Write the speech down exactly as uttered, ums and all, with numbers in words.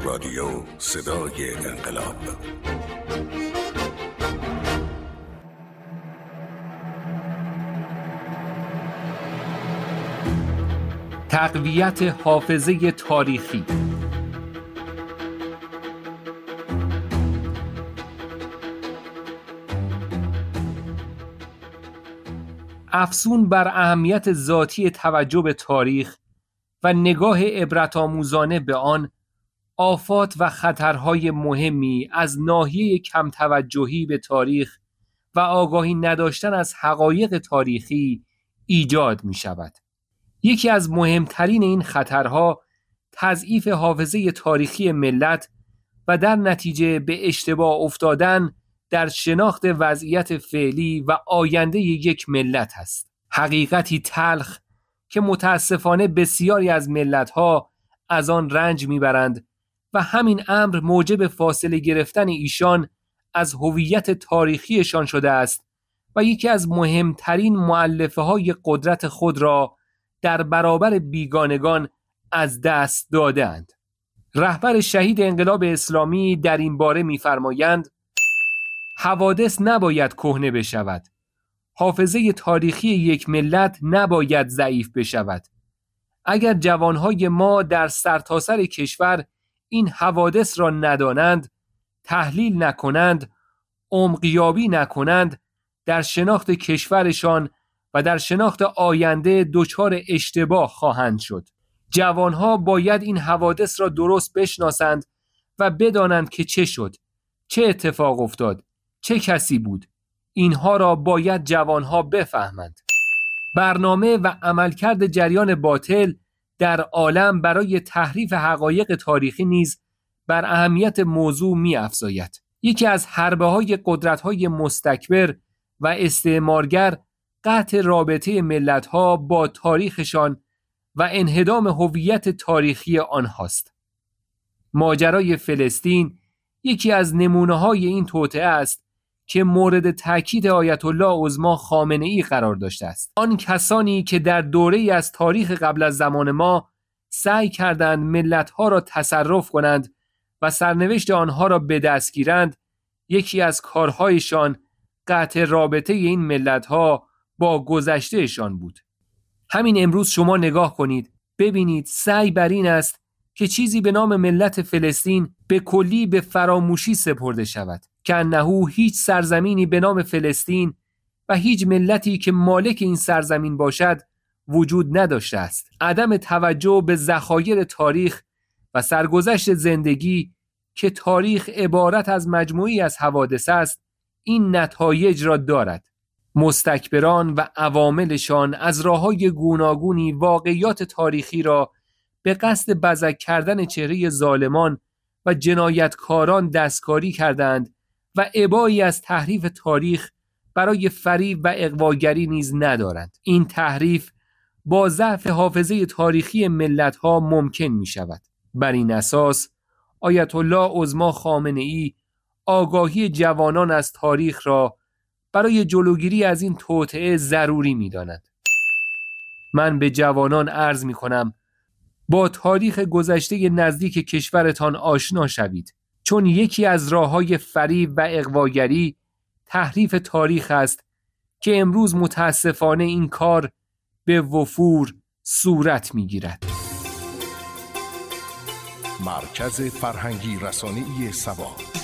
رادیو صدای انقلاب. تقویت حافظه تاریخی. افزون بر اهمیت ذاتی توجه به تاریخ و نگاه عبرت‌آموزانه به آن، آفات و خطرهای مهمی از ناحیه کم توجهی به تاریخ و آگاهی نداشتن از حقایق تاریخی ایجاد می شود. یکی از مهمترین این خطرها تضعیف حافظه تاریخی ملت و در نتیجه به اشتباه افتادن در شناخت وضعیت فعلی و آینده یک ملت است. حقیقتی تلخ که متاسفانه بسیاری از ملت‌ها از آن رنج می‌برند و همین امر موجب فاصله گرفتن ایشان از هویت تاریخیشان شده است و یکی از مهمترین مؤلفه‌های قدرت خود را در برابر بیگانگان از دست داده‌اند. رهبر شهید انقلاب اسلامی در این باره می‌فرمایند: حوادث نباید کهنه بشود. حافظه تاریخی یک ملت نباید ضعیف بشود. اگر جوانهای ما در سرتاسر کشور این حوادث را ندانند، تحلیل نکنند، عمقیابی نکنند، در شناخت کشورشان و در شناخت آینده دچار اشتباه خواهند شد. جوانها باید این حوادث را درست بشناسند و بدانند که چه شد، چه اتفاق افتاد، چه کسی بود. اینها را باید جوانها بفهمند. برنامه و عملکرد جریان باطل در عالم برای تحریف حقایق تاریخی نیز بر اهمیت موضوع می افزاید. یکی از حربه‌های قدرت‌های مستکبر و استعمارگر قطع رابطه ملت‌ها با تاریخشان و انهدام هویت تاریخی آنهاست. ماجرای فلسطین یکی از نمونه‌های این توطئه است که مورد تاکید آیت الله عظما خامنه‌ای قرار داشته است. آن کسانی که در دوره‌ای از تاریخ قبل از زمان ما سعی کردند ملت‌ها را تصرف کنند و سرنوشت آنها را به دست گیرند، یکی از کارهایشان قطع رابطه این ملت‌ها با گذشتهشان بود. همین امروز شما نگاه کنید، ببینید سعی بر این است که چیزی به نام ملت فلسطین به کلی به فراموشی سپرده شود، که انه هیچ سرزمینی به نام فلسطین و هیچ ملتی که مالک این سرزمین باشد وجود نداشته است. عدم توجه به ذخایر تاریخ و سرگذشت زندگی که تاریخ عبارت از مجموعی از حوادث است، این نتایج را دارد. مستکبران و عواملشان از راه‌های گوناگونی واقعیات تاریخی را به قصد بزک کردن چهره ظالمان و جنایتکاران دستکاری کردند و ابایی از تحریف تاریخ برای فریب و اغواگری نیز ندارند. این تحریف با ضعف حافظه تاریخی ملت‌ها ممکن می شود. بر این اساس آیت الله عظما خامنه‌ای آگاهی جوانان از تاریخ را برای جلوگیری از این توطئه ضروری می داند. من به جوانان عرض می کنم با تاریخ گذشته نزدیک کشورتان آشنا شوید، چون یکی از راه‌های فریب و اغواگری تحریف تاریخ است که امروز متاسفانه این کار به وفور صورت می‌گیرد. مرکز فرهنگی رسانه‌ای سبا.